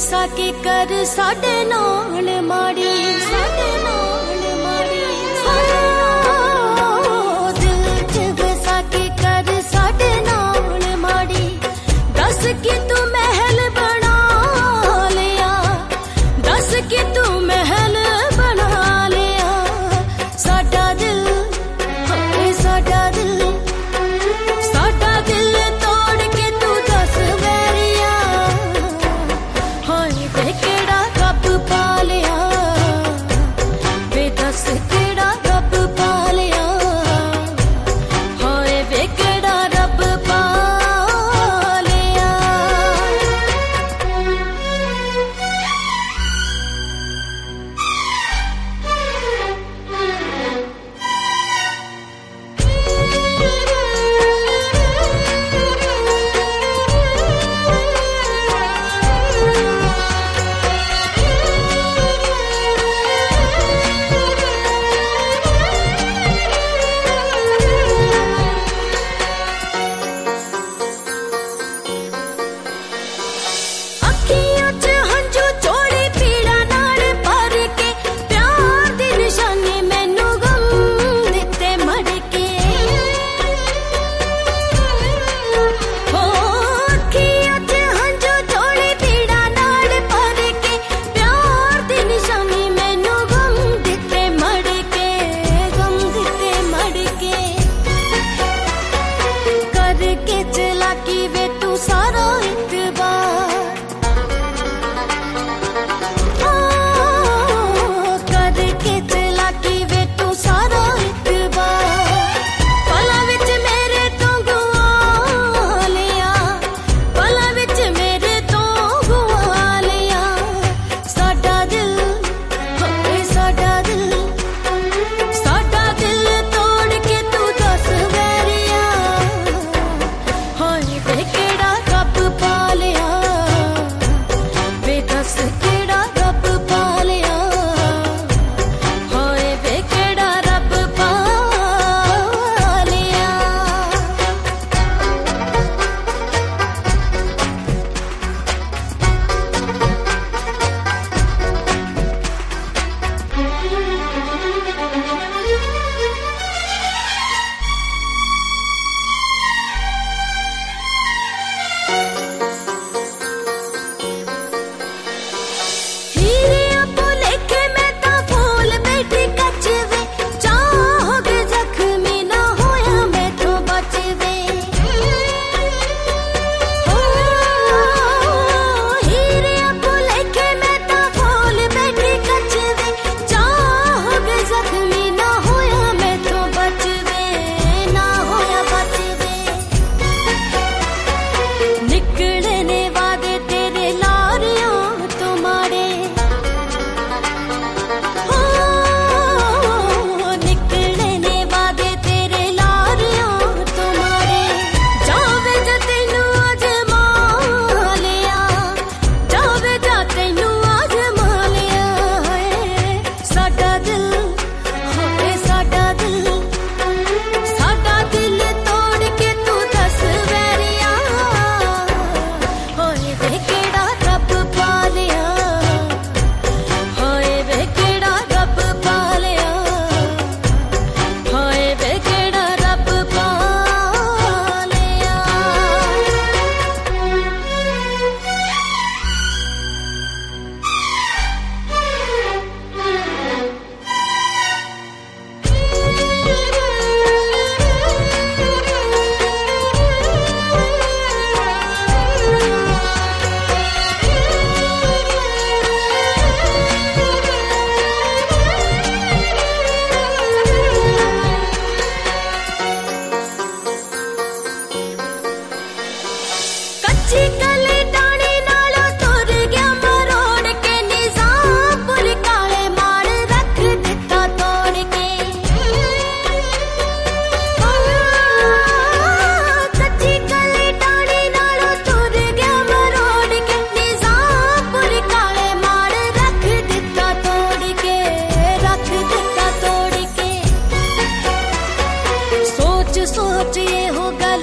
ਵਸਾ ਕੇ ਕਰ ਸਾਡੇ ਨਾਲ ਮਾੜੀ, ਸਾਡੇ ਨਾਲ ਮਾੜੀ। ਦਿਲ ਚ ਵਸਾ ਕੇ ਕਰ ਸਾਡੇ ਨਾਲ ਮਾੜੀ। ਦੱਸ ਕਿ ਤੂੰ ਮਹਿਲ ਬਣਾ ਲਿਆ, ਦੱਸ ਕਿ ਤੂੰ ਮਹਿਲ ਬਣਾ ਲਿਆ। ਸਾਡਾ ਦਿਲ, ਹਾਏ ਸਾਡਾ ਦਿਲ, ਸਾਡਾ ਦਿਲ ਤੋੜ ਕੇ ਤੂੰ ਦੱਸ ਵੈਰੀਆ। ਹਾਏ ਵੇ ਕਿਹੜਾ ਰੱਬ ਪਾ ਲਿਆ, ਵੇ ਦੱਸ ਕਿਹੜਾ ਰੱਬ ਪਾ ਲਿਆ। ਹਾਏ ਵੇ ਕਿਹੜਾ ਰੱਬ ਪਾ ਲਿਆ। ਅੱਖੀਆਂ ਚ ਹੰਝੂ ਚੋੜੀ ਪੀੜਾ ਨਾਲ ਭਰ ਕੇ, ਪਿਆਰ ਦੀ ਨਿਸ਼ਾਨੀ ਮੈਨੂੰ ਗਮ ਦਿੱਤੇ ਮੜ ਕੇ। ਹੋ ਅੱਖੀਆਂ ਚ ਹੰਝੂ ਚੋੜੀ ਪੀੜਾ ਨਾਲ ਭਰ ਕੇ, ਪਿਆਰ ਦੀ ਨਿਸ਼ਾਨੀ ਮੈਨੂੰ ਗਮ ਦਿੱਤੇ ਮੜ ਕੇ, ਗਮ ਦਿੱਤੇ ਮੜ ਕੇ। ਕਰਕੇ ਚਲਾਕੀ ਵੇ ਤੂੰ ਸਾਰਾ ਇਤਬਾਰ, ਕਰਕੇ ਚਲਾਕੀ ਵੇ ਤੂੰ ਸਾਰਾ ਇਤਬਾਰ। ਪਲਾਂ ਵਿੱਚ ਮੇਰੇ ਤੋਂ ਗੁਆ ਲਿਆ, ਪਲਾਂ ਵਿੱਚ ਮੇਰੇ ਤੋਂ ਗੁਆ ਲਿਆ। ਸਾਡਾ ਦਿਲ, ਹਾਏ ਸਾਡਾ ਦਿਲ, ਸਾਡਾ ਦਿਲ ਤੋੜ ਕੇ ਤੂੰ ਦੱਸ ਵੈਰੀਆ। ਹਾਏ ਵੇ ਕਿਹੜਾ ਰੱਬ ਪਾ ਲਿਆ, ਵੇ ਦੱਸ ਕਿਹੜਾ ਰੱਬ ਪਾ ਲਿਆ। ਹਾਏ ਵੇ ਕਿਹੜਾ ਰੱਬ ਪਾ ਲਿਆ। ਹੀਰਿਆਂ ਭੁਲੇਖੇ ਮੈਂ ਤਾਂ ਫੂਲ ਬੈਠੀ ਕੱਚ ਵੇ, ਚਾਹੋਗੇ ਜ਼ਖਮੀ ਨਾ ਹੋਇਆ ਮੈਥੋਂ ਬਚ ਵੇ। ਹੀਰਿਆਂ ਭੁਲੇਖੇ ਮੈਂ ਤਾਂ ਫੂਲ ਬੈਠੀ ਕੱਚ ਵੇ, ਚਾਹੋਗੇ ਜ਼ਖਮੀ ਨਾ ਹੋਇਆ ਮੈਥੋਂ ਬਚ ਵੇ, ਨਾ ਹੋਇਆ ਬਚ ਵੇ। ਨਿਕਲੇ ਨੇ ਵਾਦੇ ਤੇਰੇ ਲਾਰਿਆਂ ਤੋਂ ਮਾੜੇ, ਹੋ ਨਿਕਲੇ ਨੇ ਵਾਦੇ ਤੇਰੇ ਲਾਰਿਆਂ ਤੋਂ ਮਾੜੇ। ਜਾਵੇ ਜਾ ਤੈਨੂੰ ਅਜਮਾ ਲਿਆ, ਜਾਵੇ ਜਾ ਤੈਨੂੰ ਅਜਮਾ ਲਿਆ। ਹਾਏ ਸਾਡਾ ਦਿਲ, ਹਾਏ ਸਾਡਾ ਦਿਲ, ਸਾਡਾ ਦਿਲ ਤੋੜ ਕੇ ਤੂੰ ਦੱਸ ਵੈਰੀਆ। ਹਾਏ ਵੇ ਕਿਹੜਾ ਰੱਬ ਪਾ ਲਿਆ, ਹਾਏ ਵੇ ਕਿਹੜਾ ਰੱਬ ਪਾ ਲਿਆ। ਹਾਏ ਵੇ ਕਿਹੜਾ ਰੱਬ ਪਾ ਲਿਆ। ਕੱਚੀ ਕਲੀ ਟਾਣੀ ਨਾਲੋਂ ਤੁਰ ਗਿਆ ਮਰੋੜ ਕੇ, ਨਿਜ਼ਾਮਪੁਰ ਕਾਲੇ ਮਾਰ ਰੱਖ ਦਿੱਤਾ ਤੋੜ ਕੇ। ਕੱਚੀ ਕਲੀ ਟਾਣੀ ਨਾਲੋਂ ਤੁਰ ਗਿਆ ਮਰੋੜ ਕੇ, ਨਿਜ਼ਾਮਪੁਰ ਕਾਲੇ ਮਾਰ ਰੱਖ ਦਿੱਤਾ ਤੋੜ ਕੇ, ਰੱਖ ਦਿੱਤਾ ਤੋੜ ਕੇ। ਸੋਚ ਸੋਚ ਇਹ ਹੋ ਗਿਆ